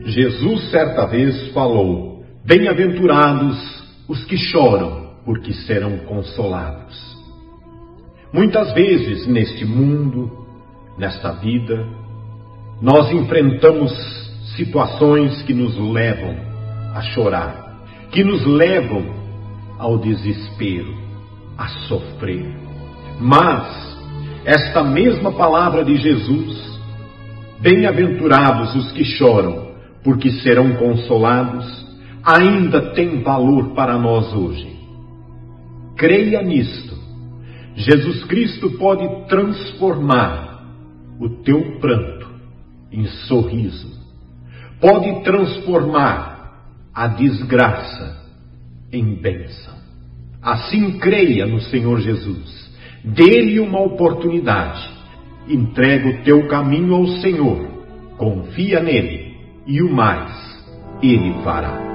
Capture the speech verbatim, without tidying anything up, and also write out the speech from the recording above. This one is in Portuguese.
Jesus certa vez falou: bem-aventurados os que choram, porque serão consolados. Muitas vezes neste mundo, nesta vida, nós enfrentamos situações que nos levam a chorar, que nos levam ao desespero, a sofrer. Mas esta mesma palavra de Jesus, bem-aventurados os que choram, porque serão consolados, ainda tem valor para nós hoje. Creia nisto. Jesus Cristo pode transformar o teu pranto em sorriso. Pode transformar a desgraça em bênção. Assim creia no Senhor Jesus. Dê-lhe uma oportunidade. Entrega o teu caminho ao Senhor. Confia nele. E o mais Ele fará.